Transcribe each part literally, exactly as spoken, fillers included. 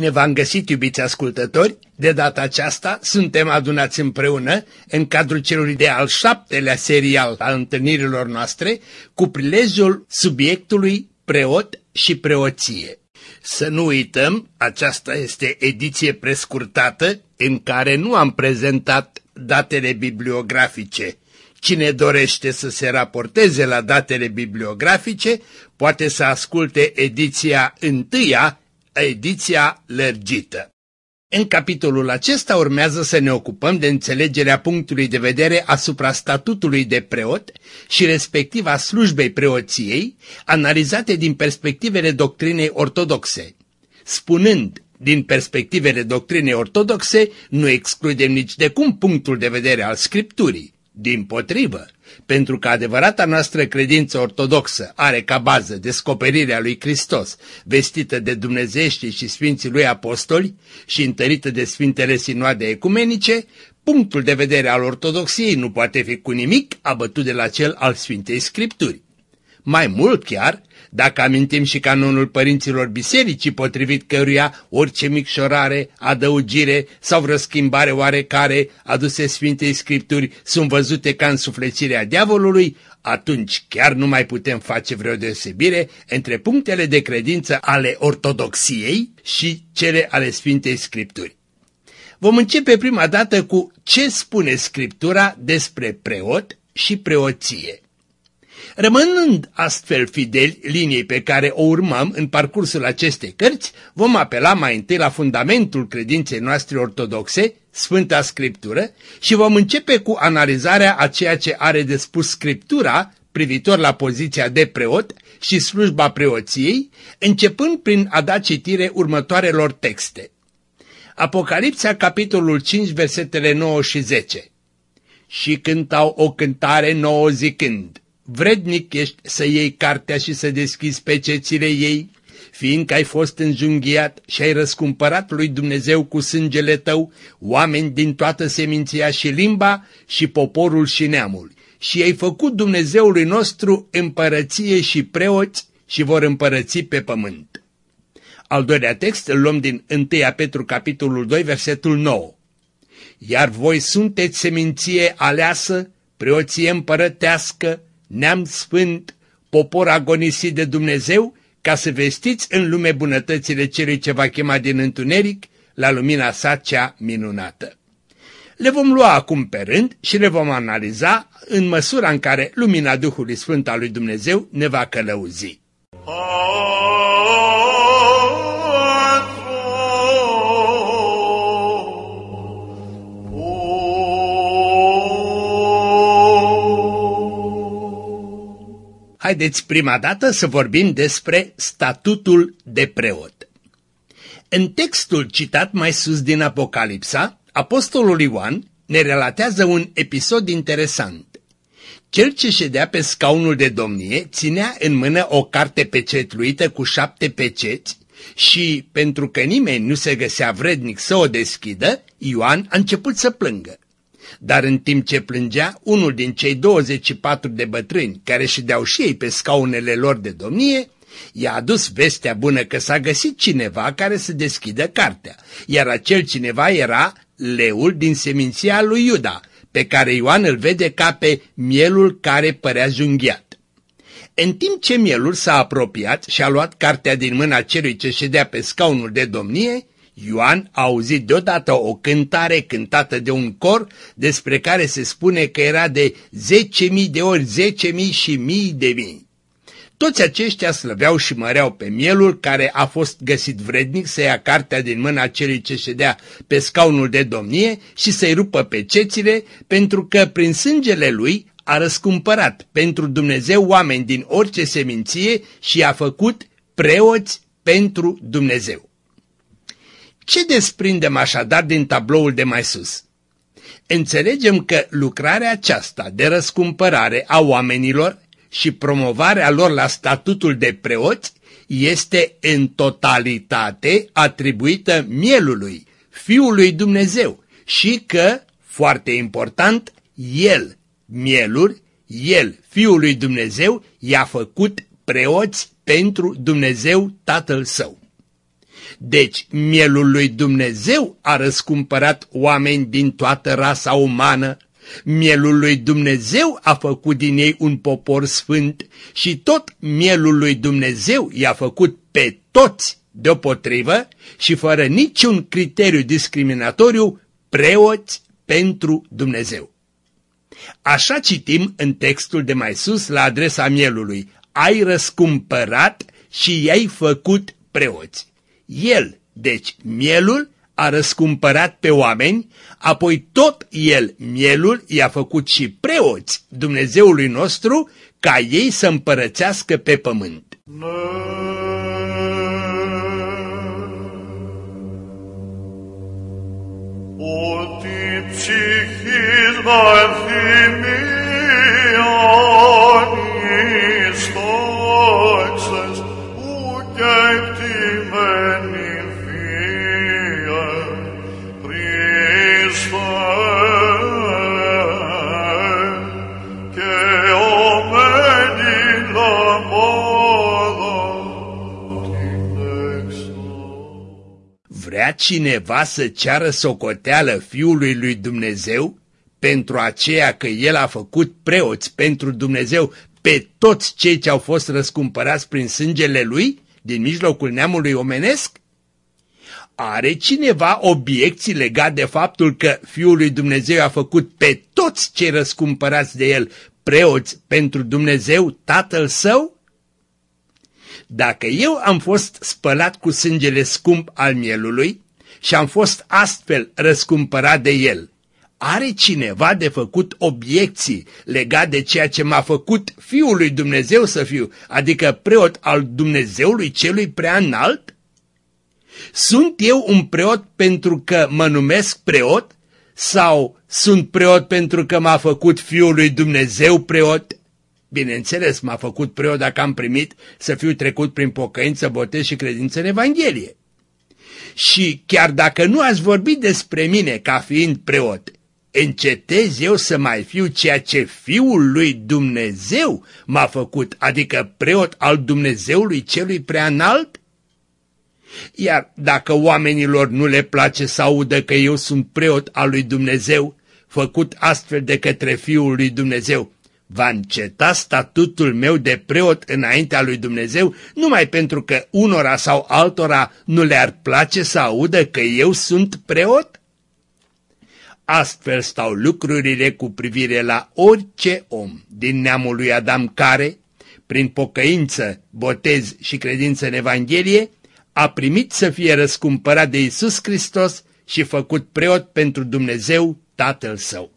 Bine v-am găsit, iubiți ascultători! De data aceasta suntem adunați împreună în cadrul celui de al șaptelea serial al întâlnirilor noastre cu prilejul subiectului preot și preoție. Să nu uităm, aceasta este ediție prescurtată în care nu am prezentat datele bibliografice. Cine dorește să se raporteze la datele bibliografice poate să asculte ediția întâia, ediția lărgită. În capitolul acesta urmează să ne ocupăm de înțelegerea punctului de vedere asupra statutului de preot și respectiv a slujbei preoției, analizate din perspectivele doctrinei ortodoxe. Spunând din perspectivele doctrinei ortodoxe, nu excludem nici de cum punctul de vedere al Scripturii. Dimpotrivă, pentru că adevărata noastră credință ortodoxă are ca bază descoperirea lui Hristos, vestită de dumnezeieștii și sfinții lui apostoli și întărită de sfintele sinoade ecumenice, punctul de vedere al ortodoxiei nu poate fi cu nimic abătut de la cel al Sfintei Scripturi. Mai mult chiar, dacă amintim și canonul părinților bisericii, potrivit căruia orice micșorare, adăugire sau vreo schimbare oarecare aduse Sfintei Scripturi sunt văzute ca însuflețirea diavolului, atunci chiar nu mai putem face vreo deosebire între punctele de credință ale ortodoxiei și cele ale Sfintei Scripturi. Vom începe prima dată cu ce spune Scriptura despre preot și preoție. Rămânând astfel fideli liniei pe care o urmăm în parcursul acestei cărți, vom apela mai întâi la fundamentul credinței noastre ortodoxe, Sfânta Scriptură, și vom începe cu analizarea a ceea ce are de spus Scriptura privitor la poziția de preot și slujba preoției, începând prin a da citire următoarelor texte. Apocalipsa, capitolul cinci, versetele nouă și zece. Și cântau o cântare nouă zicând: vrednic ești să iei cartea și să deschizi pecețile ei, fiindcă ai fost înjunghiat și ai răscumpărat lui Dumnezeu cu sângele tău oameni din toată seminția și limba și poporul și neamul. Și ai făcut Dumnezeului nostru împărăție și preoți și vor împărăți pe pământ. Al doilea text îl luăm din întâi Petru, capitolul doi, versetul nouă. Iar voi sunteți seminție aleasă, preoție împărătească, neam sfânt, popor agonisit de Dumnezeu, ca să vestiți în lume bunătățile celui ce va chema din întuneric la lumina sa cea minunată. Le vom lua acum pe rând și le vom analiza în măsura în care lumina Duhului Sfânt al lui Dumnezeu ne va călăuzi. Haideți prima dată să vorbim despre statutul de preot. În textul citat mai sus din Apocalipsa, apostolul Ioan ne relatează un episod interesant. Cel ce ședea pe scaunul de domnie ținea în mână o carte pecetluită cu șapte peceți și, pentru că nimeni nu se găsea vrednic să o deschidă, Ioan a început să plângă. Dar în timp ce plângea, unul din cei douăzeci și patru de bătrâni, care ședeau și ei pe scaunele lor de domnie, i-a adus vestea bună că s-a găsit cineva care să deschidă cartea, iar acel cineva era leul din seminția lui Iuda, pe care Ioan îl vede ca pe mielul care părea junghiat. În timp ce mielul s-a apropiat și a luat cartea din mâna celui ce ședea pe scaunul de domnie, Ioan a auzit deodată o cântare cântată de un cor despre care se spune că era de zece mii de ori zece mii și mii de mii. Toți aceștia slăveau și măreau pe mielul care a fost găsit vrednic să ia cartea din mâna celui ce ședea pe scaunul de domnie și să-i rupă pecețile, pentru că prin sângele lui a răscumpărat pentru Dumnezeu oameni din orice seminție și i-a făcut preoți pentru Dumnezeu. Ce desprindem așadar din tabloul de mai sus? Înțelegem că lucrarea aceasta de răscumpărare a oamenilor și promovarea lor la statutul de preoți este în totalitate atribuită mielului, Fiului Dumnezeu, și că, foarte important, El, mielul, El, Fiul lui Dumnezeu, i-a făcut preoți pentru Dumnezeu Tatăl Său. Deci mielul lui Dumnezeu a răscumpărat oameni din toată rasa umană, mielul lui Dumnezeu a făcut din ei un popor sfânt și tot mielul lui Dumnezeu i-a făcut pe toți deopotrivă și fără niciun criteriu discriminatoriu preoți pentru Dumnezeu. Așa citim în textul de mai sus la adresa mielului: ai răscumpărat și i-ai făcut preoți. El, deci mielul, a răscumpărat pe oameni, apoi tot el, mielul, i-a făcut și preoți Dumnezeului nostru, ca ei să împărățească pe pământ. Vrea cineva să ceară socoteală Fiului lui Dumnezeu pentru aceea că El a făcut preoți pentru Dumnezeu pe toți cei ce au fost răscumpărați prin sângele Lui din mijlocul neamului omenesc? Are cineva obiecții legate de faptul că Fiul lui Dumnezeu a făcut pe toți cei răscumpărați de El preoți pentru Dumnezeu Tatăl Său? Dacă eu am fost spălat cu sângele scump al mielului și am fost astfel răscumpărat de El, are cineva de făcut obiecții legate de ceea ce m-a făcut Fiul lui Dumnezeu să fiu, adică preot al Dumnezeului celui prea înalt? Sunt eu un preot pentru că mă numesc preot sau sunt preot pentru că m-a făcut Fiul lui Dumnezeu preot? Bineînțeles, m-a făcut preot dacă am primit să fiu trecut prin pocăință, botez și credință în Evanghelie. Și chiar dacă nu ați vorbit despre mine ca fiind preot, încetez eu să mai fiu ceea ce Fiul lui Dumnezeu m-a făcut, adică preot al Dumnezeului celui prea înalt? Iar dacă oamenilor nu le place să audă că eu sunt preot al lui Dumnezeu, făcut astfel de către Fiul lui Dumnezeu, va înceta statutul meu de preot înaintea lui Dumnezeu numai pentru că unora sau altora nu le-ar place să audă că eu sunt preot? Astfel stau lucrurile cu privire la orice om din neamul lui Adam care, prin pocăință, botez și credință în Evanghelie, a primit să fie răscumpărat de Iisus Hristos și făcut preot pentru Dumnezeu Tatăl Său.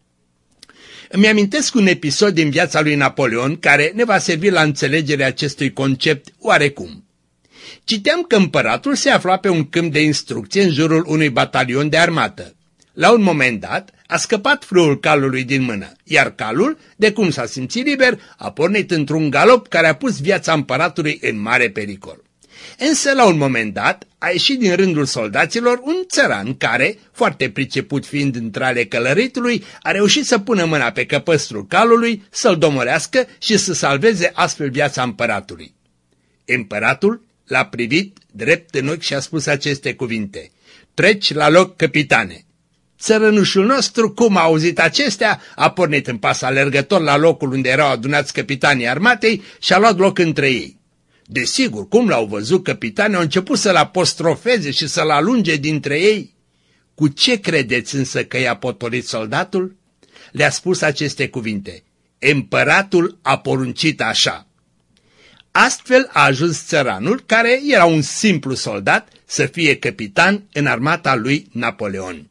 Îmi amintesc un episod din viața lui Napoleon care ne va servi la înțelegerea acestui concept oarecum. Citeam că împăratul se afla pe un câmp de instrucție în jurul unui batalion de armată. La un moment dat a scăpat frâul calului din mână, iar calul, de cum s-a simțit liber, a pornit într-un galop care a pus viața împăratului în mare pericol. Însă, la un moment dat, a ieșit din rândul soldaților un țăran care, foarte priceput fiind între ale călăritului, a reușit să pună mâna pe căpăstrul calului, să-l domorească și să salveze astfel viața împăratului. Împăratul l-a privit drept în ochi și a spus aceste cuvinte: treci la loc, căpitane. Țărănușul nostru, cum a auzit acestea, a pornit în pas alergător la locul unde erau adunați căpitanii armatei și a luat loc între ei. Desigur, cum l-au văzut căpitanii, au început să-l apostrofeze și să-l alunge dintre ei. Cu ce credeți însă că i-a potolit soldatul? Le-a spus aceste cuvinte: împăratul a poruncit așa. Astfel a ajuns țăranul, care era un simplu soldat, să fie căpitan în armata lui Napoleon.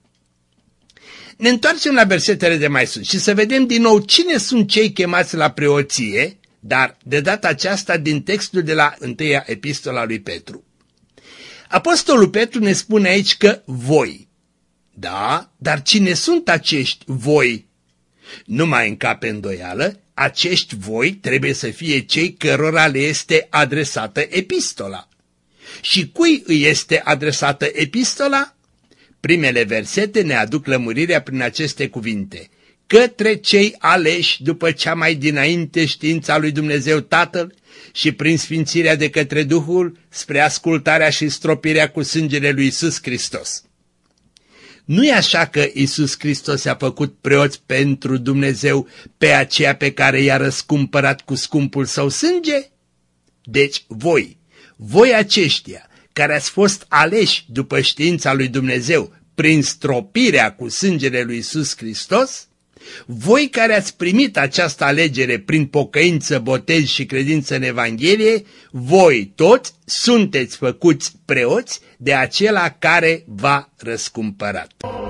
Ne întoarcem la versetele de mai sus și să vedem din nou cine sunt cei chemați la preoție, dar de data aceasta din textul de la întâia epistola lui Petru. Apostolul Petru ne spune aici că voi. Da, dar cine sunt acești voi? Nu mai încape îndoială, acești voi trebuie să fie cei cărora le este adresată epistola. Și cui îi este adresată epistola? Primele versete ne aduc lămurirea prin aceste cuvinte: către cei aleși după cea mai dinainte știința lui Dumnezeu Tatăl și prin sfințirea de către Duhul spre ascultarea și stropirea cu sângele lui Iisus Hristos. Nu e așa că Iisus Hristos a făcut preoți pentru Dumnezeu pe aceea pe care i-a răscumpărat cu scumpul său sânge? Deci voi, voi aceștia care ați fost aleși după știința lui Dumnezeu prin stropirea cu sângele lui Iisus Hristos, voi care ați primit această alegere prin pocăință, botez și credință în Evanghelie, voi toți sunteți făcuți preoți de acela care v-a răscumpărat.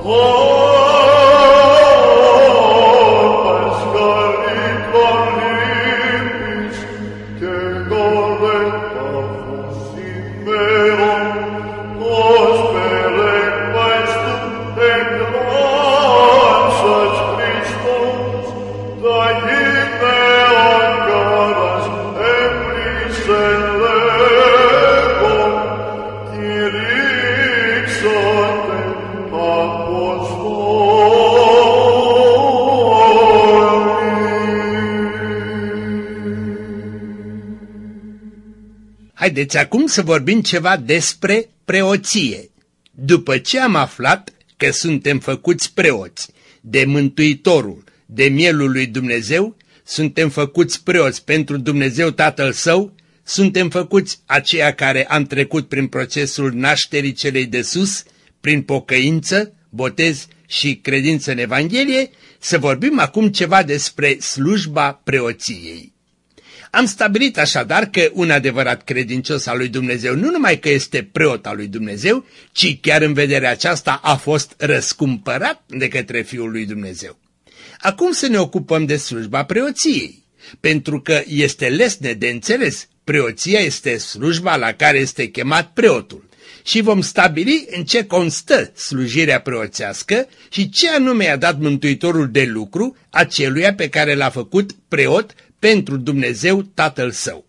Haideți acum să vorbim ceva despre preoție. După ce am aflat că suntem făcuți preoți de Mântuitorul, de mielul lui Dumnezeu, suntem făcuți preoți pentru Dumnezeu Tatăl Său, suntem făcuți aceia care am trecut prin procesul nașterii celei de sus, prin pocăință, botez și credință în Evanghelie, să vorbim acum ceva despre slujba preoției. Am stabilit așadar că un adevărat credincios al lui Dumnezeu nu numai că este preot al lui Dumnezeu, ci chiar în vederea aceasta a fost răscumpărat de către Fiul lui Dumnezeu. Acum să ne ocupăm de slujba preoției, pentru că este lesne de înțeles, preoția este slujba la care este chemat preotul. Și vom stabili în ce constă slujirea preoțească și ce anume a dat Mântuitorul de lucru aceluia pe care l-a făcut preot pentru Dumnezeu Tatăl Său.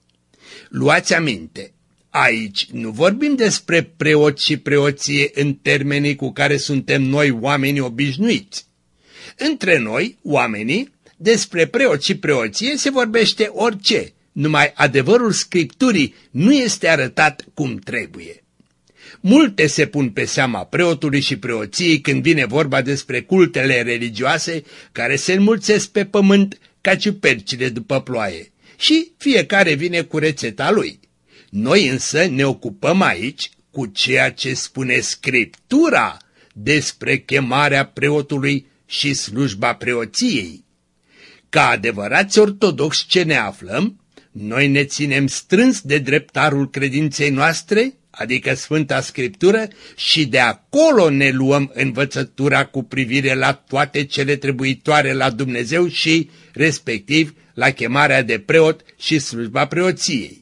Luați aminte, aici nu vorbim despre preot și preoție în termenii cu care suntem noi oamenii obișnuiți. Între noi, oamenii, despre preot și preoție se vorbește orice, numai adevărul Scripturii nu este arătat cum trebuie. Multe se pun pe seama preotului și preoției când vine vorba despre cultele religioase care se înmulțesc pe pământ ca ciupercile după ploaie și fiecare vine cu rețeta lui. Noi însă ne ocupăm aici cu ceea ce spune Scriptura despre chemarea preotului și slujba preoției. Ca adevărați ortodoxi ce ne aflăm, noi ne ținem strâns de dreptarul credinței noastre, adică Sfânta Scriptură, și de acolo ne luăm învățătura cu privire la toate cele trebuitoare la Dumnezeu și, respectiv, la chemarea de preot și slujba preoției.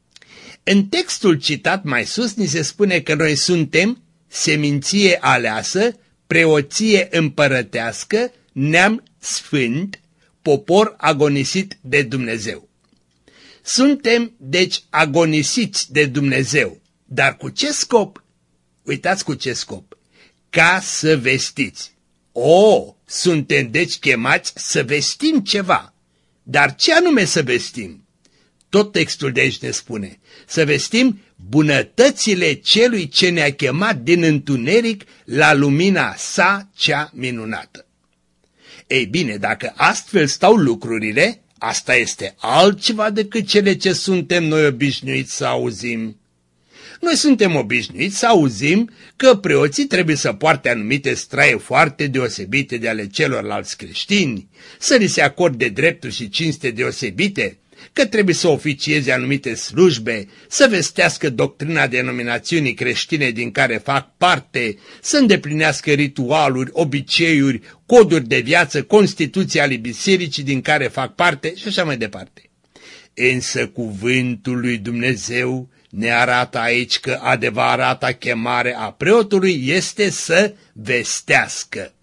În textul citat mai sus ni se spune că noi suntem seminție aleasă, preoție împărătească, neam sfânt, popor agonisit de Dumnezeu. Suntem, deci, agonisiți de Dumnezeu. Dar cu ce scop? Uitați cu ce scop. Ca să vestiți. O, suntem deci chemați să vestim ceva. Dar ce anume să vestim? Tot textul de aici ne spune. Să vestim bunătățile celui ce ne-a chemat din întuneric la lumina sa cea minunată. Ei bine, dacă astfel stau lucrurile, asta este altceva decât cele ce suntem noi obișnuiți să auzim. Noi suntem obișnuiți să auzim că preoții trebuie să poarte anumite straie foarte deosebite de ale celorlalți creștini, să li se acorde drepturi și cinste deosebite, că trebuie să oficieze anumite slujbe, să vestească doctrina denominațiunii creștine din care fac parte, să îndeplinească ritualuri, obiceiuri, coduri de viață, constituția ale bisericii din care fac parte și așa mai departe. Însă cuvântul lui Dumnezeu ne arată aici că adevărata chemare a preotului este să vestească.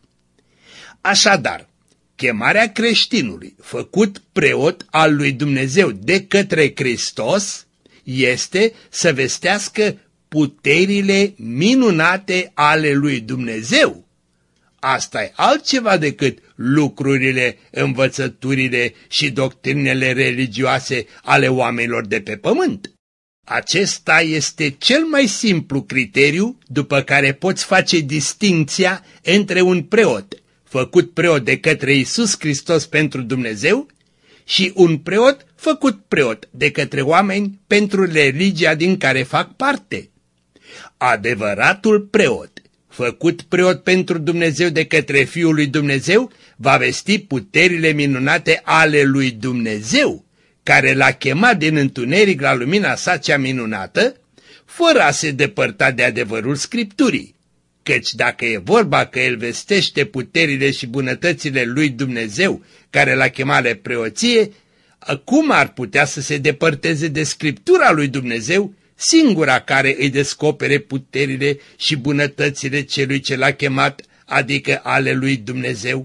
Așadar, chemarea creștinului, făcut preot al lui Dumnezeu de către Hristos, este să vestească puterile minunate ale lui Dumnezeu. Asta e altceva decât lucrurile, învățăturile și doctrinele religioase ale oamenilor de pe pământ. Acesta este cel mai simplu criteriu după care poți face distincția între un preot, făcut preot de către Iisus Hristos pentru Dumnezeu, și un preot făcut preot de către oameni pentru religia din care fac parte. Adevăratul preot, făcut preot pentru Dumnezeu de către Fiul lui Dumnezeu, va vesti puterile minunate ale lui Dumnezeu, care l-a chemat din întuneric la lumina sa cea minunată, fără a se depărta de adevărul Scripturii. Căci dacă e vorba că el vestește puterile și bunătățile lui Dumnezeu, care l-a chemat la preoție, cum ar putea să se depărteze de Scriptura lui Dumnezeu, singura care îi descopere puterile și bunătățile celui ce l-a chemat, adică ale lui Dumnezeu?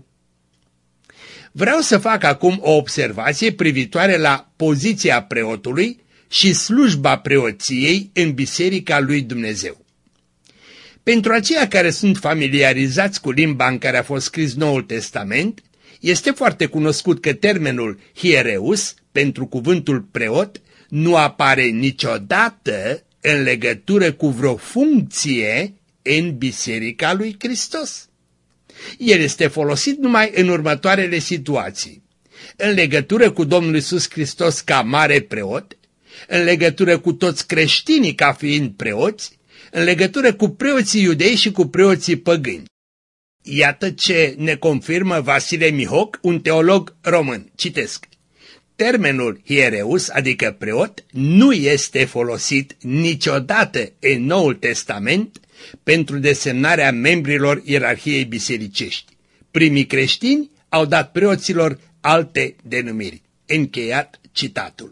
Vreau să fac acum o observație privitoare la poziția preotului și slujba preoției în Biserica lui Dumnezeu. Pentru aceia care sunt familiarizați cu limba în care a fost scris Noul Testament, este foarte cunoscut că termenul hiereus pentru cuvântul preot nu apare niciodată în legătură cu vreo funcție în Biserica lui Hristos. El este folosit numai în următoarele situații: în legătură cu Domnul Iisus Hristos ca mare preot, în legătură cu toți creștinii ca fiind preoți, în legătură cu preoții iudei și cu preoții păgâni. Iată ce ne confirmă Vasile Mihoc, un teolog român. Citesc: termenul hiereus, adică preot, nu este folosit niciodată în Noul Testament pentru desemnarea membrilor ierarhiei bisericești. Primii creștini au dat preoților alte denumiri. Încheiat citatul.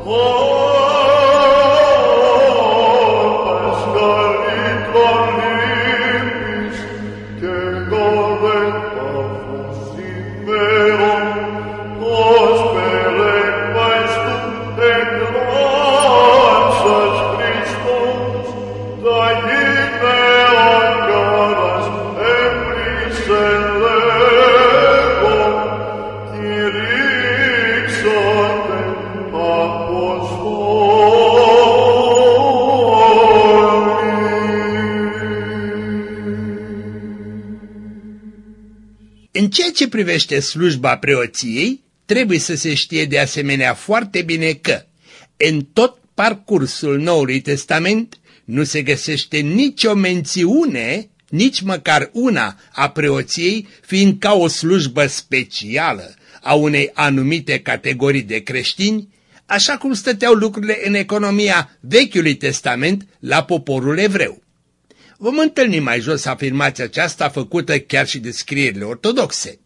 În ceea ce privește slujba preoției, trebuie să se știe de asemenea foarte bine că, în tot parcursul Noului Testament, nu se găsește nicio mențiune, nici măcar una, a preoției fiind ca o slujbă specială a unei anumite categorii de creștini, așa cum stăteau lucrurile în economia Vechiului Testament la poporul evreu. Vom întâlni mai jos afirmația aceasta făcută chiar și de scrierile ortodoxe.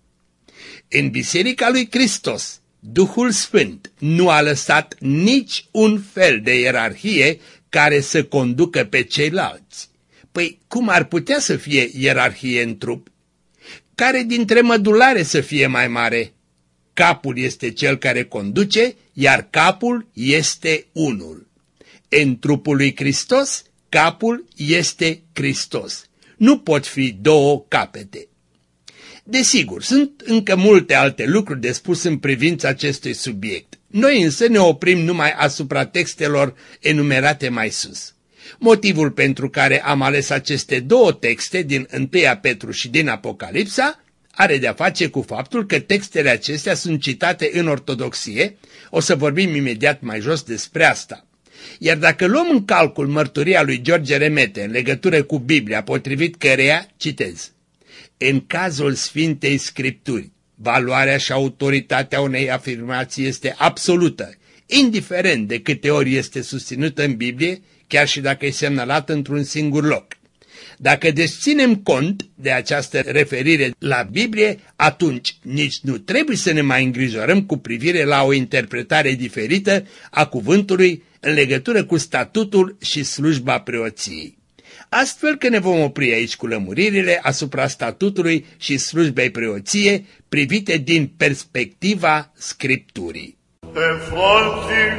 În Biserica lui Hristos, Duhul Sfânt nu a lăsat nici un fel de ierarhie care să conducă pe ceilalți. Păi cum ar putea să fie ierarhie în trup? Care dintre mădulare să fie mai mare? Capul este cel care conduce, iar capul este unul. În trupul lui Hristos, capul este Hristos. Nu pot fi două capete. Desigur, sunt încă multe alte lucruri de spus în privința acestui subiect. Noi însă ne oprim numai asupra textelor enumerate mai sus. Motivul pentru care am ales aceste două texte din întâi Petru și din Apocalipsa are de-a face cu faptul că textele acestea sunt citate în ortodoxie. O să vorbim imediat mai jos despre asta. Iar dacă luăm în calcul mărturia lui George Remete în legătură cu Biblia, potrivit căreia, citez: în cazul Sfintei Scripturi, valoarea și autoritatea unei afirmații este absolută, indiferent de câte ori este susținută în Biblie, chiar și dacă e semnalată într-un singur loc. Dacă deci ținem cont de această referire la Biblie, atunci nici nu trebuie să ne mai îngrijorăm cu privire la o interpretare diferită a cuvântului în legătură cu statutul și slujba preoției. Astfel că ne vom opri aici cu lămuririle asupra statutului și slujbei preoție privite din perspectiva Scripturii.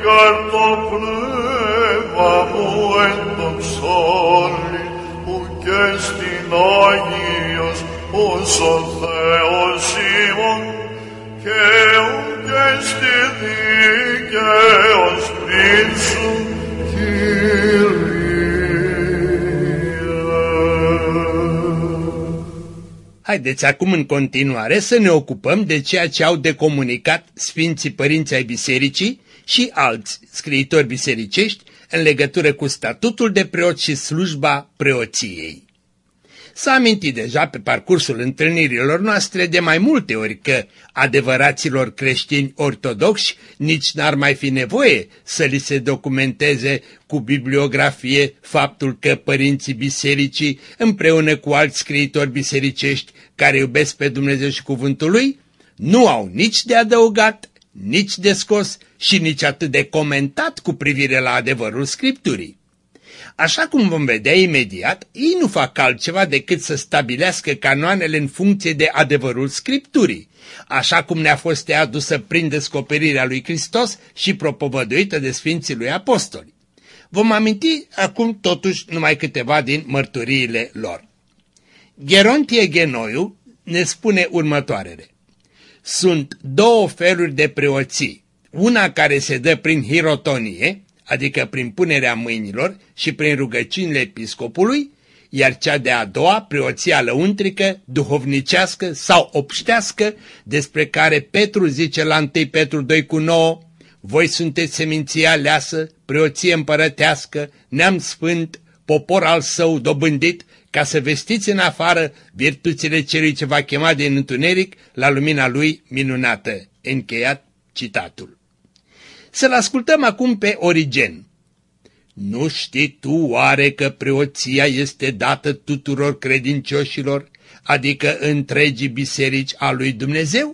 Te destinaios usos Theos Simon, que un gesti dikeos prințul Haideți acum în continuare să ne ocupăm de ceea ce au de comunicat Sfinții Părinți ai Bisericii și alți scriitori bisericești în legătură cu statutul de preot și slujba preoției. S-a amintit deja pe parcursul întâlnirilor noastre de mai multe ori că adevăraților creștini ortodoxi nici n-ar mai fi nevoie să li se documenteze cu bibliografie faptul că părinții bisericii, împreună cu alți scriitori bisericești care iubesc pe Dumnezeu și cuvântul Lui, nu au nici de adăugat, nici de scos și nici atât de comentat cu privire la adevărul Scripturii. Așa cum vom vedea imediat, ei nu fac altceva decât să stabilească canoanele în funcție de adevărul Scripturii, așa cum ne-a fost adusă prin descoperirea lui Hristos și propovăduită de Sfinții lui Apostoli. Vom aminti acum totuși numai câteva din mărturiile lor. Gerontie Genoiu ne spune următoarele. Sunt două feluri de preoții, una care se dă prin hirotonie, adică prin punerea mâinilor și prin rugăciunile episcopului, iar cea de-a doua, preoția lăuntrică, duhovnicească sau obștească, despre care Petru zice la întâi Petru doi cu nouă, voi sunteți seminția aleasă, preoție împărătească, neam sfânt, popor al său dobândit, ca să vestiți în afară virtuțile celui ce va chema din întuneric la lumina lui minunată. Încheiat citatul. Să-l ascultăm acum pe Origen. Nu știi tu oare că preoția este dată tuturor credincioșilor, adică întregii biserici a lui Dumnezeu?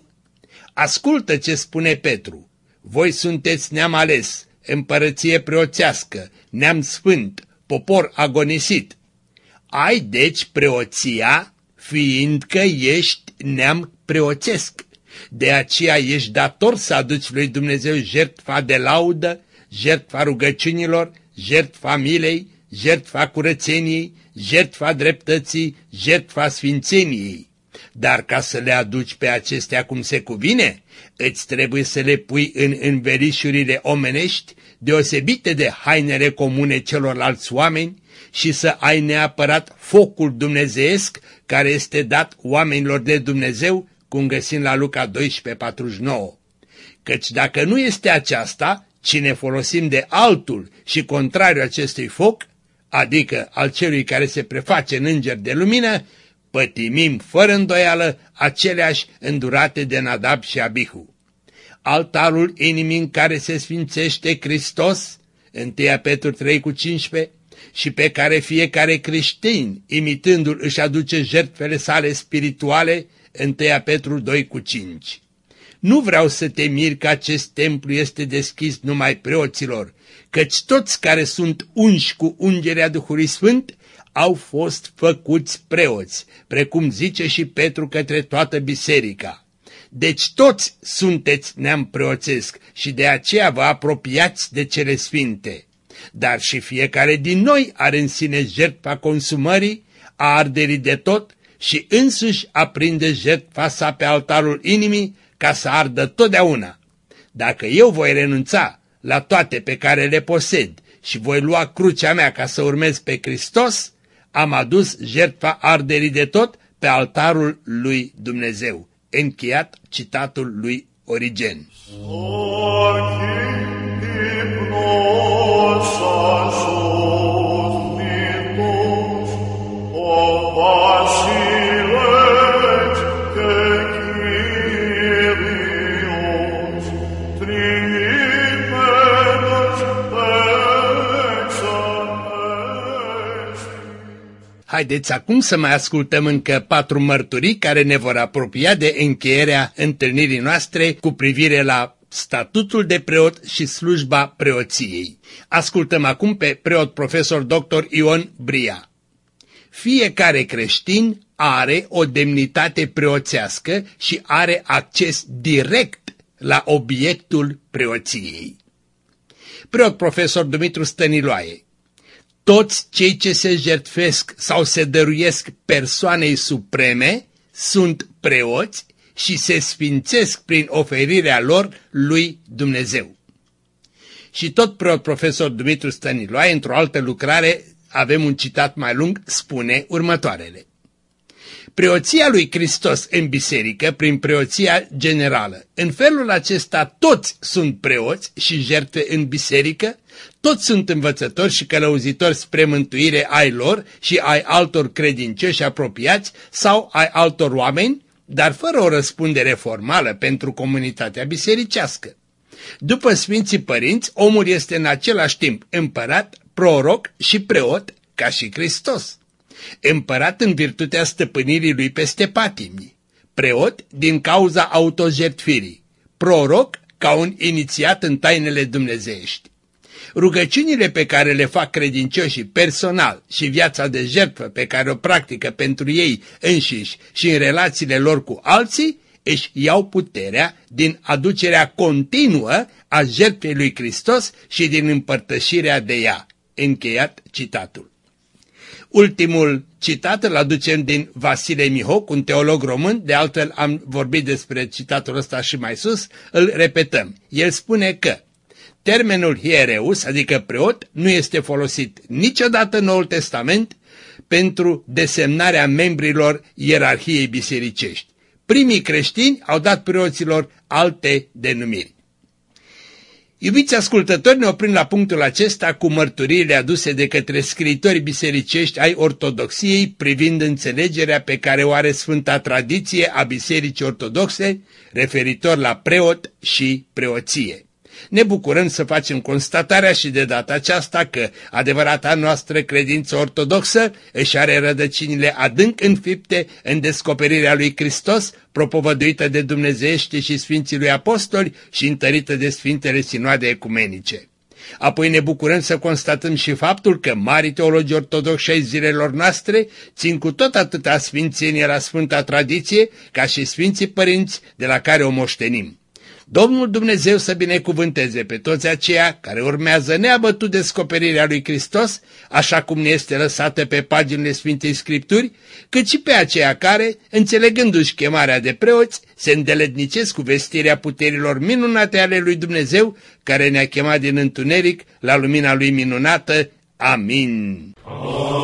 Ascultă ce spune Petru. Voi sunteți neam ales, împărăție preoțească, neam sfânt, popor agonisit. Ai deci preoția, fiindcă ești neam preoțesc. De aceea ești dator să aduci lui Dumnezeu jertfa de laudă, jertfa rugăciunilor, jertfa milei, jertfa curățeniei, jertfa dreptății, jertfa sfințeniei. Dar ca să le aduci pe acestea cum se cuvine, îți trebuie să le pui în învelișurile omenești, deosebite de hainele comune celorlalți oameni, și să ai neapărat focul dumnezeiesc care este dat oamenilor de Dumnezeu, cum găsim la Luca doisprezece patruzeci și nouă. Căci dacă nu este aceasta, ci ne folosim de altul și contrariul acestui foc, adică al celui care se preface în înger de lumină, pătimim fără îndoială aceleași îndurate de Nadab și Abihu. Altarul inimii în care se sfințește Hristos, întâi Petru trei cu cincisprezece, și pe care fiecare creștin, imitându-l, își aduce jertfele sale spirituale, întâi Petru doi cu cinci. Nu vreau să te miri că acest templu este deschis numai preoților, căci toți care sunt unși cu ungerea Duhului Sfânt au fost făcuți preoți, precum zice și Petru către toată biserica. Deci toți sunteți neam preoțesc și de aceea vă apropiați de cele sfinte. Dar și fiecare din noi are în sine jertfa consumării, a arderii de tot și însuși aprinde jertfa sa pe altarul inimii ca să ardă totdeauna. Dacă eu voi renunța la toate pe care le posed și voi lua crucea mea ca să urmez pe Hristos, am adus jertfa arderii de tot pe altarul lui Dumnezeu. Încheiat citatul lui Origen. Haideți acum să mai ascultăm încă patru mărturii care ne vor apropia de încheierea întâlnirii noastre cu privire la statutul de preot și slujba preoției. Ascultăm acum pe preot profesor doctor Ion Bria. Fiecare creștin are o demnitate preoțească și are acces direct la obiectul preoției. Preot profesor Dumitru Stăniloae. Toți cei ce se jertfesc sau se dăruiesc persoanei supreme sunt preoți și se sfințesc prin oferirea lor lui Dumnezeu. Și tot preot profesor Dumitru Stăniloae, într-o altă lucrare, avem un citat mai lung, spune următoarele. Preoția lui Hristos în biserică, prin preoția generală, în felul acesta toți sunt preoți și jertfe în biserică, toți sunt învățători și călăuzitori spre mântuire ai lor și ai altor credincioși apropiați sau ai altor oameni, dar fără o răspundere formală pentru comunitatea bisericească. După Sfinții Părinți, omul este în același timp împărat, proroc și preot ca și Hristos. Împărat în virtutea stăpânirii lui peste patimni, preot din cauza autojertfirii, proroc ca un inițiat în tainele dumnezeiești. Rugăciunile pe care le fac credincioșii personal și viața de jertfă pe care o practică pentru ei înșiși și în relațiile lor cu alții, își iau puterea din aducerea continuă a jertfei lui Hristos și din împărtășirea de ea. Încheiat citatul. Ultimul citat îl aducem din Vasile Mihoc, un teolog român, de altfel am vorbit despre citatul ăsta și mai sus, îl repetăm. El spune că termenul hiereus, adică preot, nu este folosit niciodată în Noul Testament pentru desemnarea membrilor ierarhiei bisericești. Primii creștini au dat preoților alte denumiri. Iubiți ascultători, ne oprim la punctul acesta cu mărturiile aduse de către scriitori bisericești ai ortodoxiei privind înțelegerea pe care o are Sfânta Tradiție a Bisericii Ortodoxe referitor la preot și preoție. Ne bucurăm să facem constatarea și de data aceasta că adevărata noastră credință ortodoxă își are rădăcinile adânc înfipte în descoperirea lui Hristos, propovăduită de dumnezeiește și Sfinții lui Apostoli și întărită de Sfintele Sinoade Ecumenice. Apoi ne bucurăm să constatăm și faptul că mari teologi ortodoxi ai zilelor noastre țin cu tot atâta sfințenie la Sfânta Tradiție ca și Sfinții Părinți de la care o moștenim. Domnul Dumnezeu să binecuvânteze pe toți aceia care urmează neabătut descoperirea lui Hristos, așa cum ne este lăsată pe paginile Sfintei Scripturi, cât și pe aceia care, înțelegându-și chemarea de preoți, se îndeletnicesc cu vestirea puterilor minunate ale lui Dumnezeu, care ne-a chemat din întuneric la lumina lui minunată. Amin.